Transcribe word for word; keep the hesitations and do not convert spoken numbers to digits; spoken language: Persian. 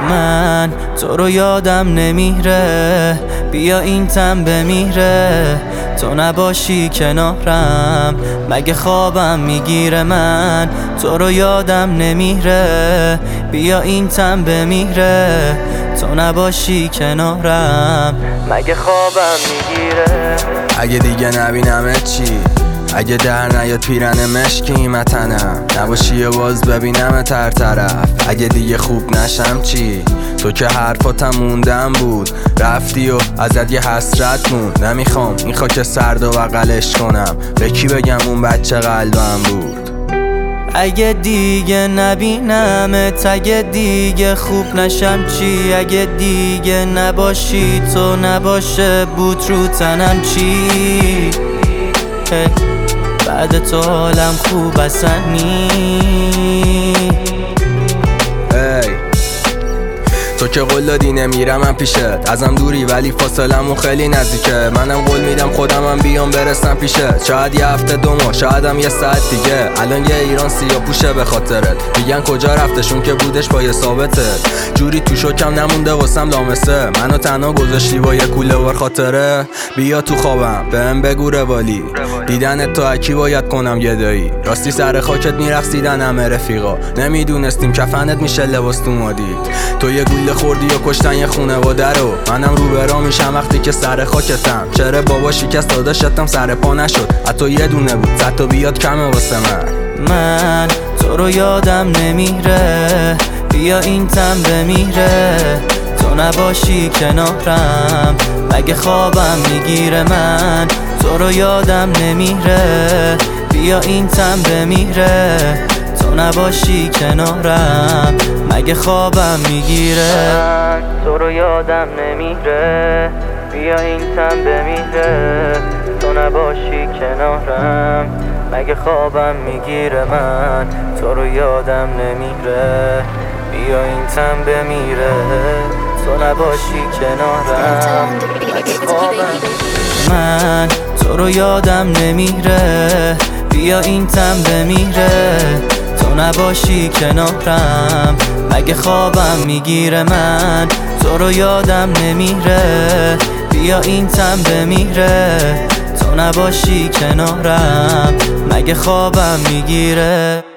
من تو رو یادم نمیره، بیا این تن بمیره. تو نباشی کنارم مگه خوابم میگیره. من تو رو یادم نمیره، بیا این تن بمیره. تو نباشی کنارم مگه خوابم میگیره. اگه دیگه نبینمت چی؟ اگه در نیاد پیرن مشکی متنم، نباشی و باز ببینم هر طرف. اگه دیگه خوب نشم چی؟ تو که حرفاتم موندم بود، رفتی و ازت یه حسرت موند. نمیخوام این خاک سرد و بغلش کنم، به کی بگم اون بچه قلبم بود. اگه دیگه نبینمت، اگه دیگه خوب نشم چی؟ اگه دیگه نباشی تو، نباشه بود رو تنم چی؟ hey. بعد تو حالم خوب اصلا نی. hey. تو که قول دادی نمیرم من پیشت، ازم دوری ولی فاصلمون خیلی نزدیکه. منم قول میدم خودمم بیام برسم پیشت، شاید یه هفته دو ماه، شایدم یه ساعت دیگه. الان یه ایران سیاه پوشه به خاطرت، میگن کجا رفتشون که بودش با یه ثابته. جوری تو شکم نمونده واسم لامسه، منو تنها گذاشتی با یه کوله ور خاطره. بیا تو خوابم بهم بگو روالی، دیدنت تو اکی باید کنم گدایی. راستی سر خاکت میرقصیدن همه رفیقا، نمیدونستیم کفنت میشه لباس تو مادید. تو یه گوله خوردی و کشتن یه خونواده رو، منم رو برا میشم وقتی که سر خاکتم. چرا بابا شکست داداشتم سر پا نشد، حتی یه دونه بود صد تا بیاد کمه واسه من. من تو رو یادم نمیره، بیا این تن بمیره. تو نباشی کنارم مگه خوابم میگیره. من تو رو یادم نمیره، بیا این تن بمیره. تو نباشی کنارم مگه خوابم میگیره. من تو رو یادم نمیره، بیا این تن بمیره. تو نباشی کنارم مگه خوابم میگیره. من تو رو یادم نمیره، بیا این تن بمیره. تو نباشی کنارم مگه خوابم. من تو رو یادم نمیره، بیا این تن بمیره. تو نباشی کنارم مگه خوابم میگیره. من تو رو یادم نمیره، بیا این تن بمیره. تو نباشی کنارم مگه خوابم میگیره.